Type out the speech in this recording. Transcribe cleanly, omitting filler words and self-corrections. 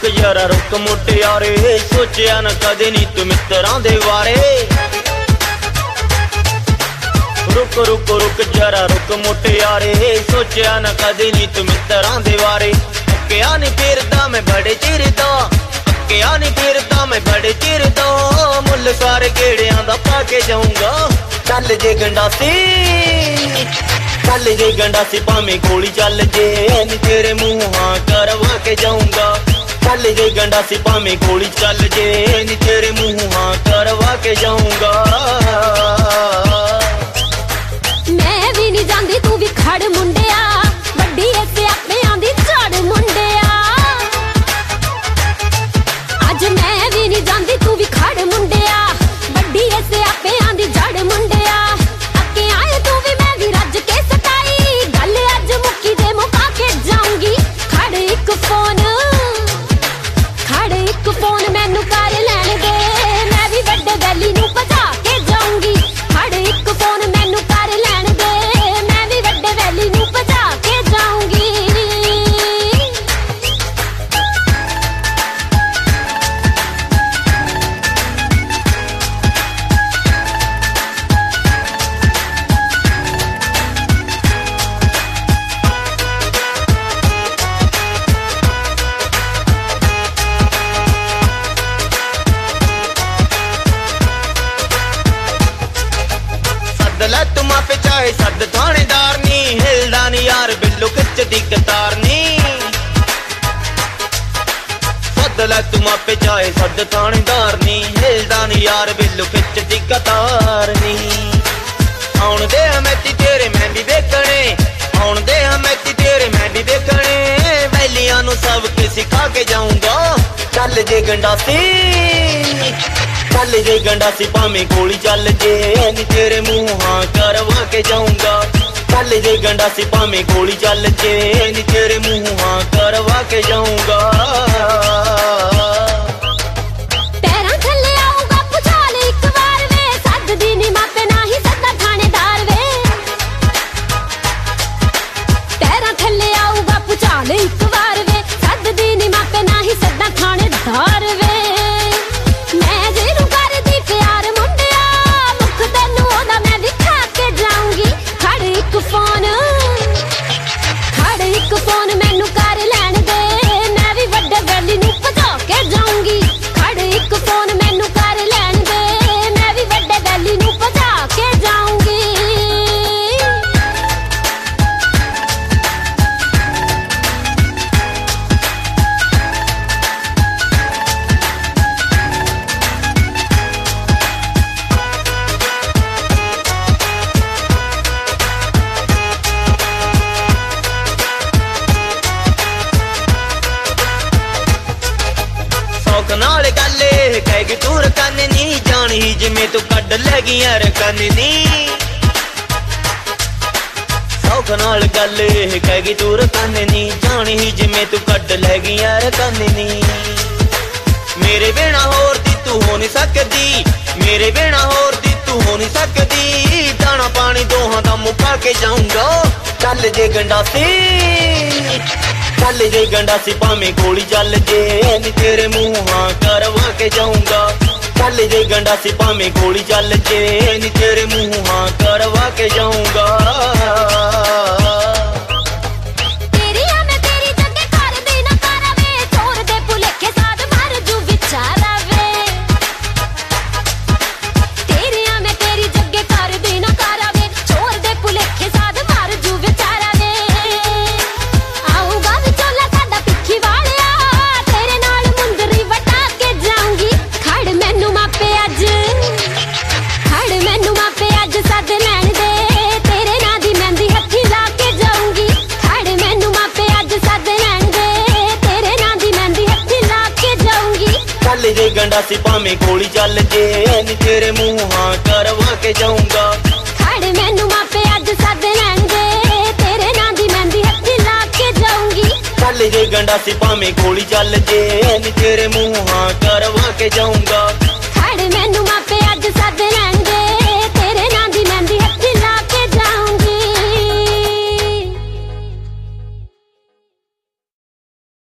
रुक जरा रुक मुटियारे, सोचिया न कदे नी तू मित्रां दे वारे। रुक रुक रुक जरा रुक मुटियारे, सोचिया न कदे नी तू मित्रां दे वारे। अक्किया नी फिरदा मैं बड़े चिर दा, अक्किया नी फिरदा मैं बड़े चिर दा, मुल सारे गेड़ियां दा पा के जाऊंगा। चल जे गंडासी, चल जे गंडासी भावें गोली चल जे, नी तेरे मुंह हाँ करवा के जाऊंगा। चल जे गंडासी भावें गोली चल जे, नी तेरे मुंह हाँ करवा के जाऊंगा। मैं भी नहीं जानती तू भी खड़ मुंडिया, बड़ी ऐसे अपने आंदी चढ़ मुंडिया। आज मैं भी नहीं जानती तू भी खड़ मुंडिया, बड़ी ऐसे अपने आंदी जड़ मुंडिया। अके आए तू भी मैं भी रज के सताई, गल अज मुक्की दे मुका के जाऊंगी। खड़ एक फोन, खड़ एक फोन मैनू कर लैण दे, मैं भी वड्डे वैली नू भजा के जाऊंगी। खड़ एक फोन मैनू कर लैण दे, मैं भी वड्डे वैली नू भजा के जाऊंगी। सद तू मापे चाहे सद थानेदार नी, हिलदा नी यार बिल्लू खिचदी कतार नी। सद तू मापे चाहे सद थानेदार नी, हिलदा नी यार बिल्लू खिचदी कतार नी। आउण दे हमेती तेरे मैं भी देखने, आउण दे हमेती तेरे मैं भी देखने, वैलियां नू सब के सिखा के जाऊंगा। चल जे गंडासी, चल जे गंडासी भावें गोली चल जे, नी तेरे मुंह हाँ करवा के जाऊंगा। चल जे गंडासी भावें गोली चल जे, नी तेरे मुंह हाँ करवा के जाऊंगा। पैरां थल्ले आऊगा भुचाल एक बार वे, सद दी नी मापे नाही सदा थानेदार वे। पैरां थल्ले आऊगा भुचाल एक बार वे, सद दी नी मापे नाही सदा थानेदार वे। मैं जेनू करदी प्यार मुंडिया, मुख तैनू ओदा मैं दिखा के जाऊंगी। खड़ एक फोन, खड़ एक फोन मैनू कर लैण दे, मैं भी वड्डे वैली नू भजा के जाऊंगी। खड़ एक फोन मैनू कर लैण दे, मैं भी वड्डे वैली नू भजा के जाऊंगी। सौख नाल गल कह तू रकन नी, जानी जिमें तू कड लगी रकन नी। सौख नाल गल कह तू रकन नी, जानी जिमें तू कड लगी रकन नी। मेरे बिना होर दी तू हो नहीं सकदी, मेरे बिना होर दी तू हो नहीं सकदी, दाना पानी दोहां दा मुका के जाऊंगा। चल जे गंडासी, चल जे गंडासी भावें गोली चल जे, नी तेरे मुंह हाँ करवा के जाऊंगा। चल जे गंडासी भावें गोली चल जे, नी तेरे मुंह हाँ करवा के जाऊंगा। चल जे गंडासी भावें गोली चल जे, नी तेरे मुंह हाँ करवा के जाऊंगा। खड़ मैनू मापे अज सद लैण दे, तेरे नां दी मेहंदी हत्थी ला के जाऊंगी। चल जे गंडासी भावें गोली चल जे, नी तेरे मुंह हाँ करवा के जाऊंगा।